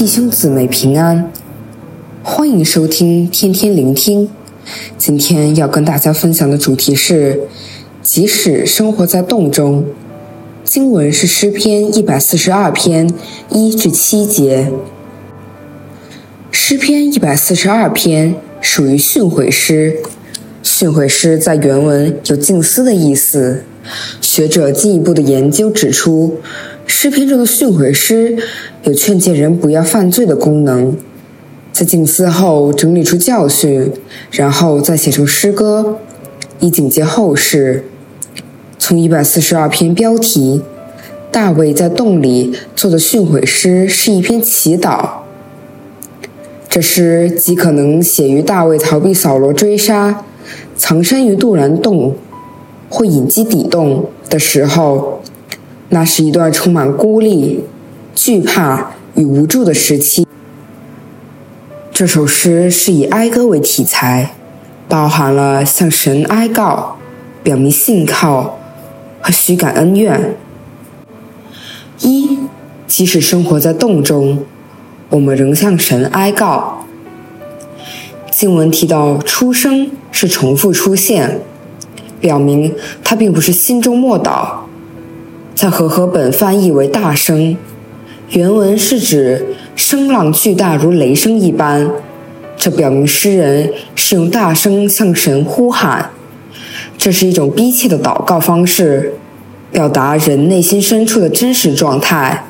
兄姊妹平安，欢迎收听天天聆听。今天要跟大家分享的主题是即使生活在洞中。经文是诗篇142篇1至7节。诗篇142篇属于训诲诗，训诲诗在原文有静思的意思。学者进一步的研究指出，诗篇中的训诲诗有劝诫人不要犯罪的功能，在静思后整理出教训，然后再写成诗歌，以警戒后世。从142篇标题大卫在洞里做的训诲诗是一篇祈祷。这诗极可能写于大卫逃避扫罗追杀，藏身于杜兰洞或隐基底洞的时候，那是一段充满孤立、惧怕与无助的时期。这首诗是以哀歌为题材，包含了向神哀告、表明信靠和许感恩怨。即使生活在洞中，我们仍向神哀告。经文提到出生是重复出现，表明它并不是心中默祷。在和合本翻译为大声，原文是指声浪巨大如雷声一般，这表明诗人是用大声向神呼喊。这是一种逼切的祷告方式，表达人内心深处的真实状态。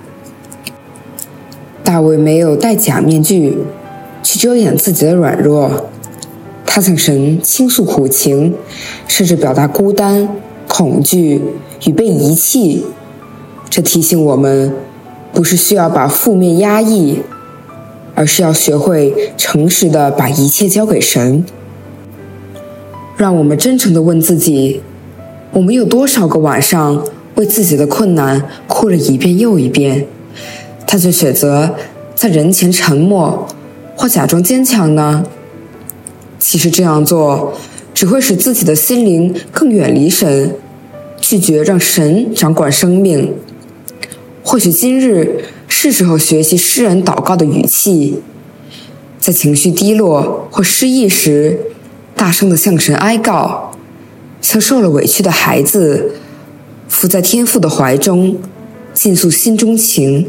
大卫没有戴假面具去遮掩自己的软弱，他向神倾诉苦情，甚至表达孤单、恐惧与被遗弃。这提醒我们，不是需要把负面压抑，而是要学会诚实地把一切交给神。让我们真诚地问自己，我们有多少个晚上为自己的困难哭了一遍又一遍，他却选择在人前沉默或假装坚强呢？其实这样做只会使自己的心灵更远离神，拒绝让神掌管生命。或许今日是时候学习诗人祷告的语气，在情绪低落或失意时，大声地向神哀告，像受了委屈的孩子，伏在天父的怀中，尽诉心中情。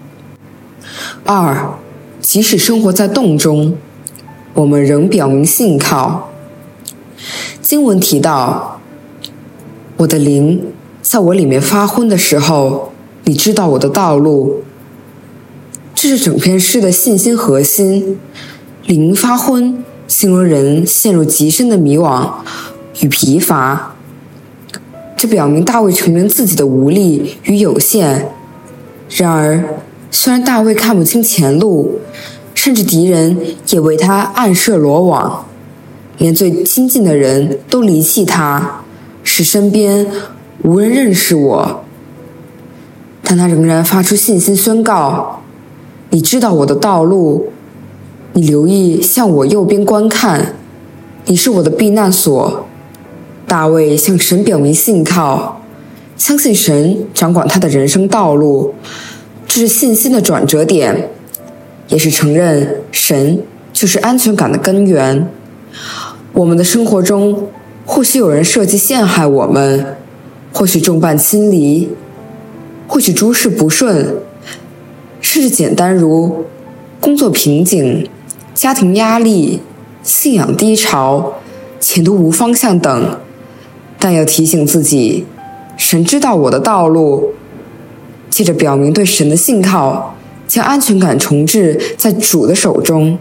即使生活在洞中，我们仍表明信靠。经文提到，我的灵在我里面发昏的时候，你知道我的道路。这是整篇诗的信心核心。灵发昏形容人陷入极深的迷惘与疲乏，这表明大卫承认自己的无力与有限。然而虽然大卫看不清前路，甚至敌人也为他暗设罗网，连最亲近的人都离弃他，使身边无人认识我，但他仍然发出信心宣告，你知道我的道路，你留意向我右边观看，你是我的避难所。大卫向神表明信靠，相信神掌管他的人生道路，这是信心的转折点，也是承认神就是安全感的根源。我们的生活中，或许有人设计陷害我们，或许众叛亲离，或许诸事不顺，甚至简单如工作瓶颈、家庭压力、信仰低潮、前途无方向等。但要提醒自己，神知道我的道路，接着表明对神的信靠，将安全感重置在主的手中。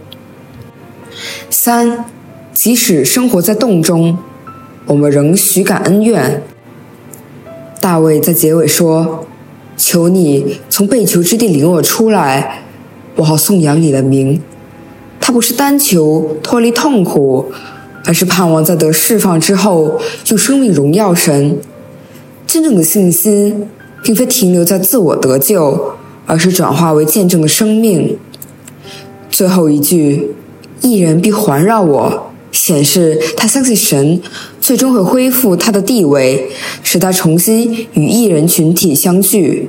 即使生活在洞中，我们仍许感恩怨。大卫在结尾说，求你从被囚之地领我出来，我好颂扬你的名。他不是单求脱离痛苦，而是盼望在得释放之后用生命荣耀神。真正的信心并非停留在自我得救，而是转化为见证的生命。最后一句，义人必环绕我，显示他相信神最终会恢复他的地位，使他重新与义人群体相聚。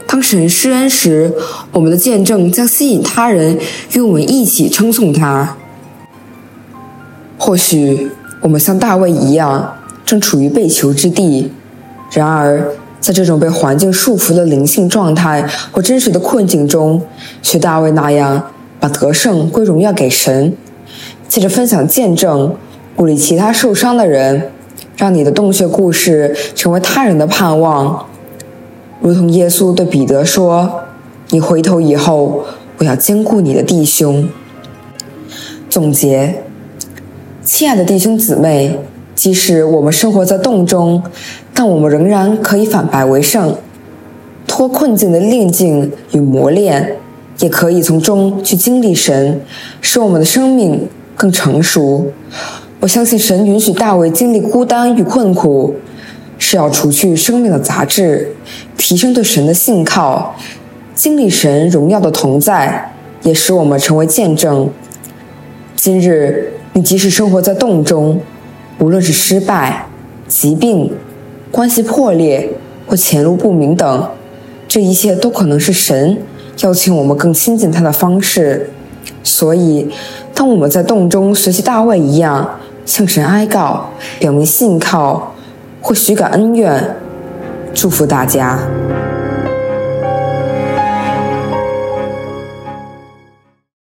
当神施恩时，我们的见证将吸引他人与我们一起称颂他。或许我们像大卫一样，正处于被囚之地，然而在这种被环境束缚的灵性状态或真实的困境中，学大卫那样把得胜归荣耀给神，借着分享见证鼓励其他受伤的人，让你的洞穴故事成为他人的盼望。如同耶稣对彼得说，你回头以后，我要兼顾你的弟兄。总结，亲爱的弟兄姊妹，即使我们生活在洞中，但我们仍然可以反败为胜。脱困境的炼境与磨练，也可以从中去经历神，使我们的生命更成熟。我相信神允许大卫经历孤单与困苦，是要除去生命的杂质，提升对神的信靠，经历神荣耀的同在，也使我们成为见证。今日你即使生活在洞中，无论是失败、疾病、关系破裂或前路不明等，这一切都可能是神邀请我们更亲近他的方式。所以当我们在洞中学习大卫一样，向神哀告，表明信靠或许感恩怨，祝福大家。